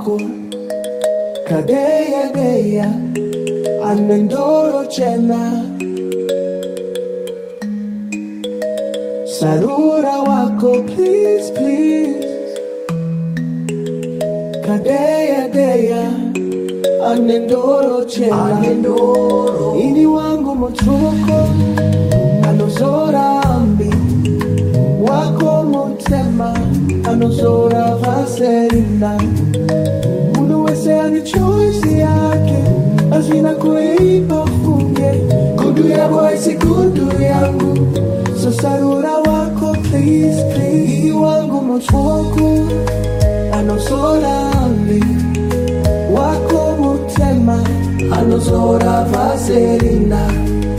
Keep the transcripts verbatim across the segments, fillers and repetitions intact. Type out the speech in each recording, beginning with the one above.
wako kadeya deya anendoro chena sarura wako please please kadeya deya anendoro chena anendoro ini wangu motoko anozora ambi wako motema anozora vaserina munu wese ani choice yake azina kuipa funge kudu ya voice kudu yangu so sarura wako please please wangu motoko anozora ambi wako motema anozora vaserina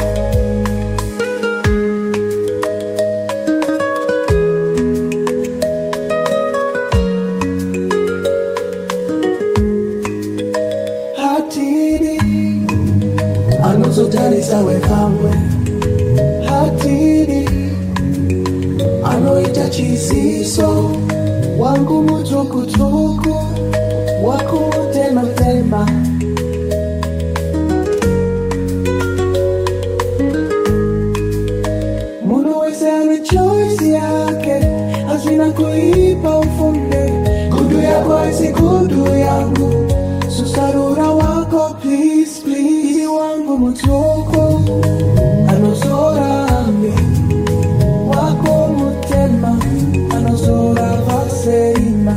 Anozotani sawe kamwe hatiri anoita chisiso wangu mutukutuku wako tema tema munu wese ani choice yake hazina kuipa ufunde kudu ya voice kudu yangu susarura wako please please wangu mutoko anozora ambi wako mutema anozora vaserina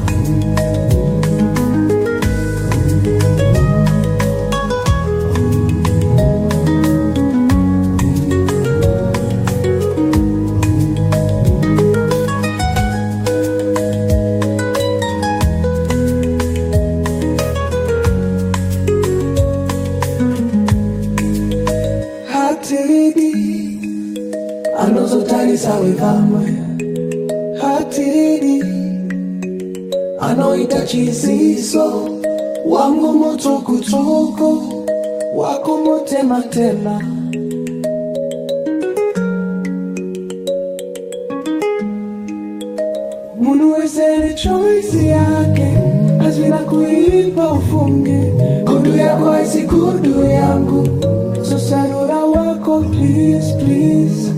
anozotani sawe kamwe hatiri anoita chisiso wangu mutukutuku wako mutema tema munu wese ni choice yake hazina kuipa ufunge kudu yako haisi kudu yangu so sarura wako please please